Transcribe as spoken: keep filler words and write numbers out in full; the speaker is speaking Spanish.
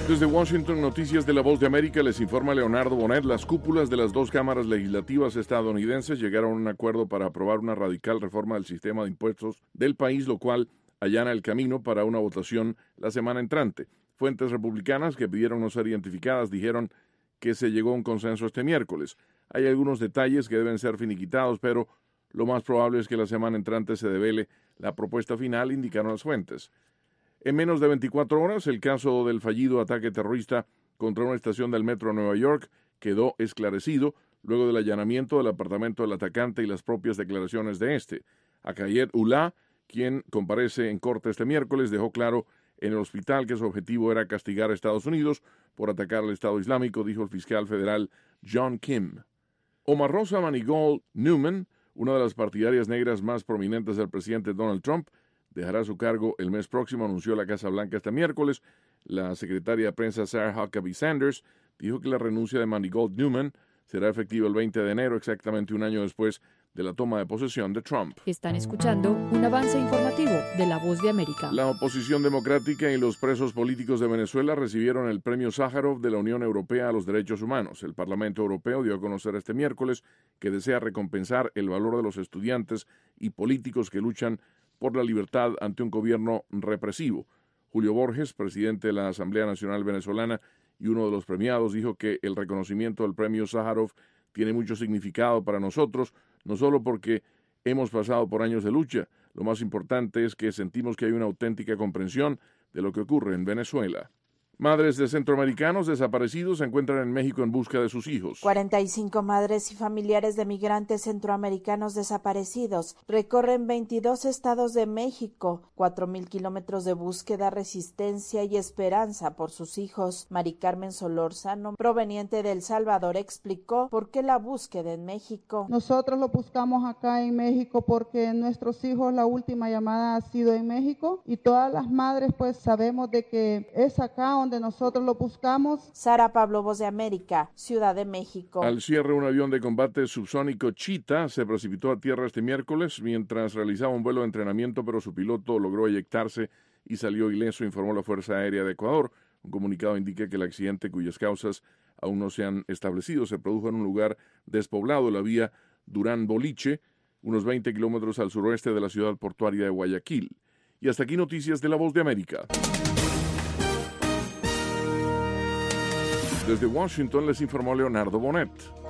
Desde Washington, Noticias de la Voz de América, les informa Leonardo Bonet. Las cúpulas de las dos cámaras legislativas estadounidenses llegaron a un acuerdo para aprobar una radical reforma del sistema de impuestos del país, lo cual allana el camino para una votación la semana entrante. Fuentes republicanas que pidieron no ser identificadas dijeron que se llegó a un consenso este miércoles. Hay algunos detalles que deben ser finiquitados, pero lo más probable es que la semana entrante se devele la propuesta final, indicaron las fuentes. En menos de veinticuatro horas, el caso del fallido ataque terrorista contra una estación del metro de Nueva York quedó esclarecido luego del allanamiento del apartamento del atacante y las propias declaraciones de este. Akayed Ullah, quien comparece en corte este miércoles, dejó claro en el hospital que su objetivo era castigar a Estados Unidos por atacar al Estado Islámico, dijo el fiscal federal John Kim. Omarosa Manigault Newman, una de las partidarias negras más prominentes del presidente Donald Trump, dejará su cargo el mes próximo, anunció la Casa Blanca este miércoles. La secretaria de prensa Sarah Huckabee Sanders dijo que la renuncia de Manigault Newman será efectiva el veinte de enero, exactamente un año después de la toma de posesión de Trump. Están escuchando un avance informativo de La Voz de América. La oposición democrática y los presos políticos de Venezuela recibieron el premio Sájarov de la Unión Europea a los Derechos Humanos. El Parlamento Europeo dio a conocer este miércoles que desea recompensar el valor de los estudiantes y políticos que luchan por la libertad ante un gobierno represivo. Julio Borges, presidente de la Asamblea Nacional Venezolana y uno de los premiados, dijo que el reconocimiento del premio Sájarov tiene mucho significado para nosotros, no solo porque hemos pasado por años de lucha, lo más importante es que sentimos que hay una auténtica comprensión de lo que ocurre en Venezuela. Madres de centroamericanos desaparecidos se encuentran en México en busca de sus hijos. cuarenta y cinco madres y familiares de migrantes centroamericanos desaparecidos recorren veintidós estados de México, cuatro mil kilómetros de búsqueda, resistencia y esperanza por sus hijos. Mari Carmen Solórzano, proveniente de El Salvador, explicó por qué la búsqueda en México. Nosotros lo buscamos acá en México porque nuestros hijos, la última llamada ha sido en México y todas las madres pues sabemos de que es acá donde donde nosotros lo buscamos. Sara Pablo, Voz de América, Ciudad de México. Al cierre, un avión de combate subsónico Cheetah se precipitó a tierra este miércoles mientras realizaba un vuelo de entrenamiento, pero su piloto logró eyectarse y salió ileso, informó la Fuerza Aérea de Ecuador. Un comunicado indica que el accidente, cuyas causas aún no se han establecido, se produjo en un lugar despoblado, la vía Durán-Boliche, unos veinte kilómetros al suroeste de la ciudad portuaria de Guayaquil. Y hasta aquí noticias de la Voz de América. Desde Washington les informó Leonardo Bonet.